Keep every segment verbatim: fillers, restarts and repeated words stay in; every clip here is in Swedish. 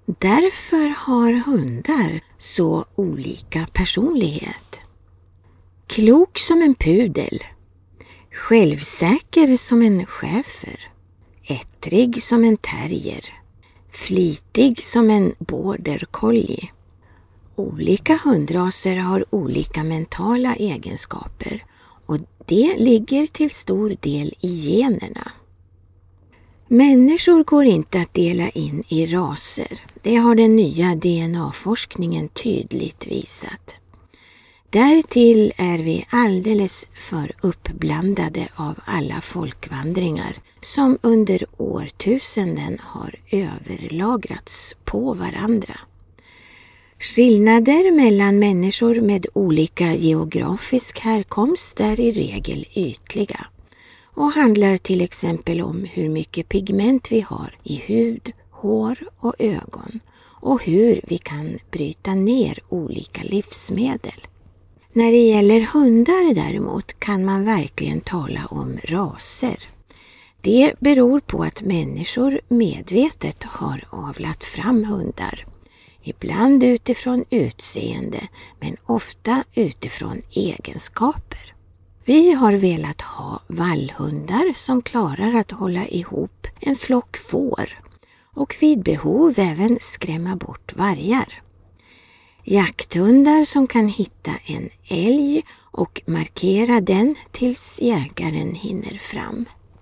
Därför har hundar så olika personlighet. Klok som en pudel, självsäker som en schäfer, ettrig som en terrier, flitig som en border collie. Olika hundraser har olika mentala egenskaper och det ligger till stor del i generna. Människor går inte att dela in i raser. Det har den nya D N A-forskningen tydligt visat. Därtill är vi alldeles för uppblandade av alla folkvandringar som under årtusenden har överlagrats på varandra. Skillnader mellan människor med olika geografisk härkomst är i regel ytliga och handlar till exempel om hur mycket pigment vi har i hud, hår och ögon och hur vi kan bryta ner olika livsmedel. När det gäller hundar däremot kan man verkligen tala om raser. Det beror på att människor medvetet har avlat fram hundar. Ibland utifrån utseende men ofta utifrån egenskaper. Vi har velat ha vallhundar som klarar att hålla ihop en flock får och vid behov även skrämma bort vargar. Jakthundar som kan hitta en älg och markera den tills jägaren hinner fram.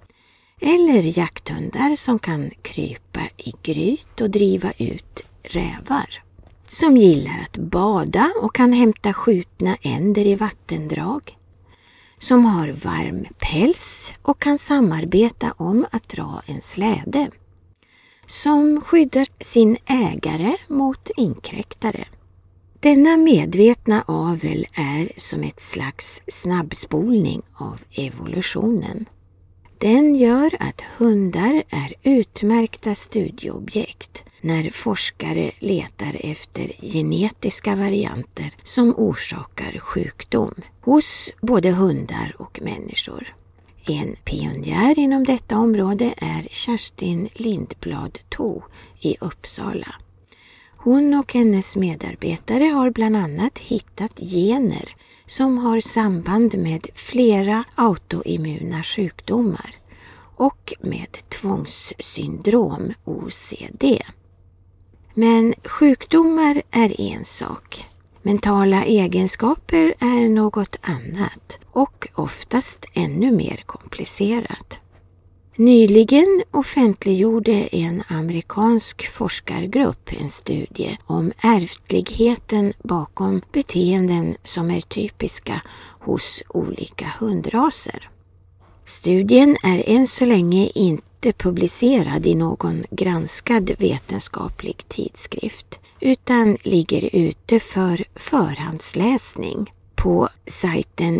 Eller jakthundar som kan krypa i gryt och driva ut rävar. Som gillar att bada och kan hämta skjutna änder i vattendrag. Som har varm päls och kan samarbeta om att dra en släde. Som skyddar sin ägare mot inkräktare. Denna medvetna avel är som ett slags snabbspolning av evolutionen. Den gör att hundar är utmärkta studieobjekt när forskare letar efter genetiska varianter som orsakar sjukdom hos både hundar och människor. En pionjär inom detta område är Kerstin Lindblad Thoo i Uppsala. Hon och hennes medarbetare har bland annat hittat gener som har samband med flera autoimmuna sjukdomar och med tvångssyndrom O C D. Men sjukdomar är en sak. Mentala egenskaper är något annat och oftast ännu mer komplicerat. Nyligen offentliggjorde en amerikansk forskargrupp en studie om ärftligheten bakom beteenden som är typiska hos olika hundraser. Studien är än så länge inte publicerad i någon granskad vetenskaplig tidskrift utan ligger ute för förhandsläsning på sajten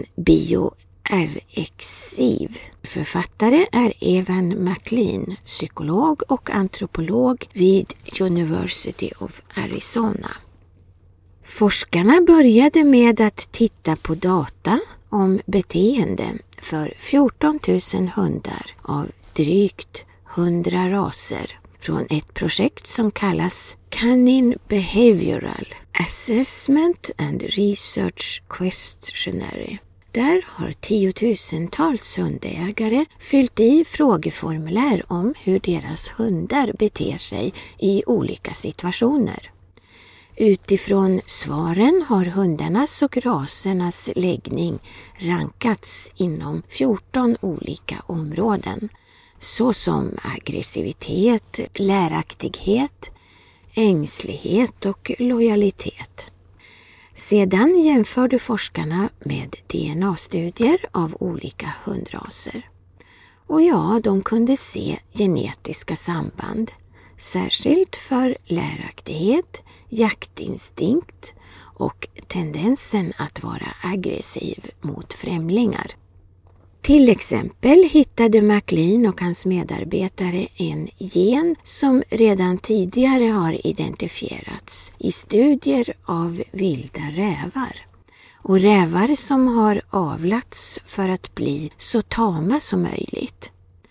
BioRxiv. Författare är Evan McLean, psykolog och antropolog vid University of Arizona. Forskarna började med att titta på data om beteende för fjorton tusen hundar av drygt hundra raser från ett projekt som kallas Canine Behavioral Assessment and Research Questionnaire. Där har tiotusentals hundägare fyllt i frågeformulär om hur deras hundar beter sig i olika situationer. Utifrån svaren har hundarnas och rasernas läggning rankats inom fjorton olika områden, såsom aggressivitet, läraktighet, ängslighet och lojalitet. Sedan jämförde forskarna med D N A-studier av olika hundraser. Och ja, de kunde se genetiska samband, särskilt för läraktighet, jaktinstinkt och tendensen att vara aggressiv mot främlingar. Till exempel hittade McLean och hans medarbetare en gen som redan tidigare har identifierats i studier av vilda rävar. Och rävar som har avlats för att bli så tama som möjligt.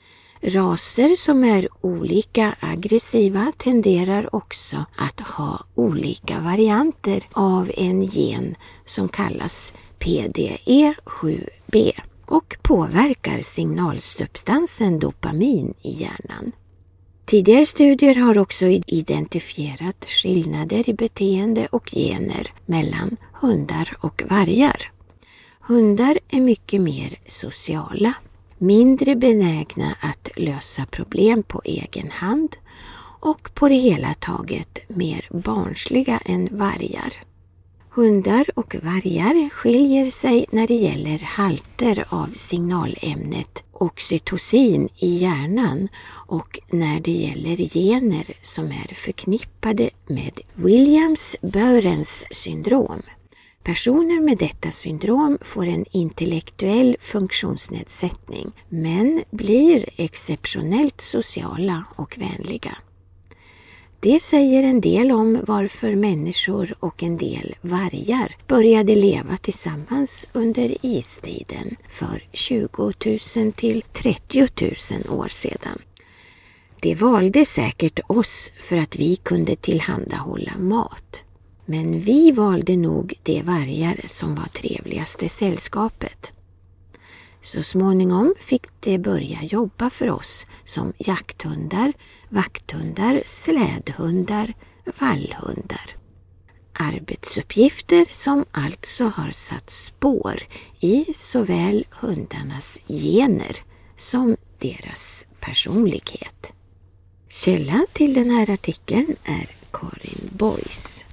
Raser som är olika aggressiva tenderar också att ha olika varianter av en gen som kallas P D E sju B och påverkar signalsubstansen dopamin i hjärnan. Tidigare studier har också identifierat skillnader i beteende och gener mellan hundar och vargar. Hundar är mycket mer sociala, mindre benägna att lösa problem på egen hand och på det hela taget mer barnsliga än vargar. Hundar och vargar skiljer sig när det gäller halter av signalämnet oxytocin i hjärnan och när det gäller gener som är förknippade med Williams-Börens syndrom. Personer med detta syndrom får en intellektuell funktionsnedsättning men blir exceptionellt sociala och vänliga. Det säger en del om varför människor och en del vargar började leva tillsammans under istiden för tjugo tusen till trettio tusen år sedan. De valde säkert oss för att vi kunde tillhandahålla mat. Men vi valde nog de vargar som var trevligaste sällskapet. Så småningom fick de börja jobba för oss som jakthundar, vakthundar, slädhundar, vallhundar. Arbetsuppgifter som alltså har satt spår i såväl hundarnas gener som deras personlighet. Källa till den här artikeln är Karin Boys.